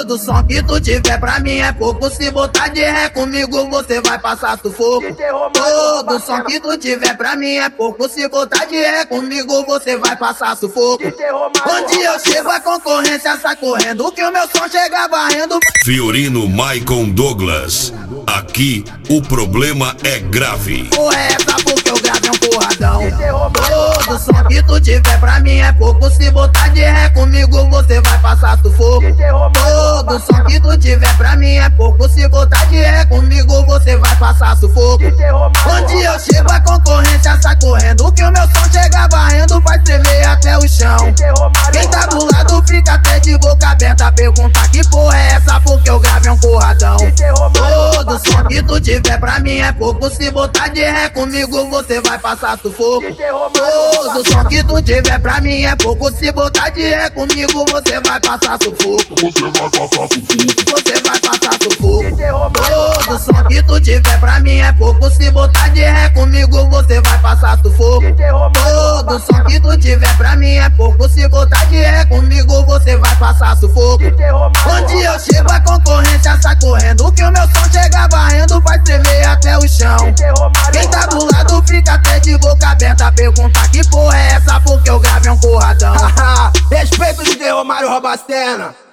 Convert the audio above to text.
Todo som que tu tiver pra mim é pouco. Se botar de ré comigo você vai passar sufoco. Todo som que tu tiver pra mim é pouco. Se botar de ré comigo você vai passar sufoco. Onde eu chego a concorrência sai correndo, que o meu som chega varrendo. Fiorino Maicon Douglas, aqui o problema é grave. Porra é essa porque eu grave um porradão. Todo som que tu tiver pra mim é pouco. Se botar de ré comigo você vai passar sufoco. Todo som que tu tiver pra mim é pouco. Se botar de ré comigo você vai passar sufoco. Onde eu chego a concorrência sai correndo, que o meu som chega varrendo, vai tremer até o chão. Quem tá do lado fica até de boca aberta, pergunta que porra é essa porque eu grave um porradão. Todo som que tu tiver pra mim é pouco. Se botar de ré comigo você vai passar sufoco. Todo som que tu tiver pra mim é pouco. Se botar de ré comigo você vai passar sufoco. Você vai passar sufoco. Todo som que tu tiver pra mim é pouco. Se botar de ré comigo você vai passar sufoco. Todo som que tu tiver pra mim é pouco. Se botar de ré comigo você vai passar sufoco. Onde eu chego a concorrência sai correndo, que o meu som chega varrendo, vai tremer até o chão. Quem tá do lado fica até de boca aberta, pergunta que porra é essa porque eu grave um porradão. Respeito de Romário rouba a cena.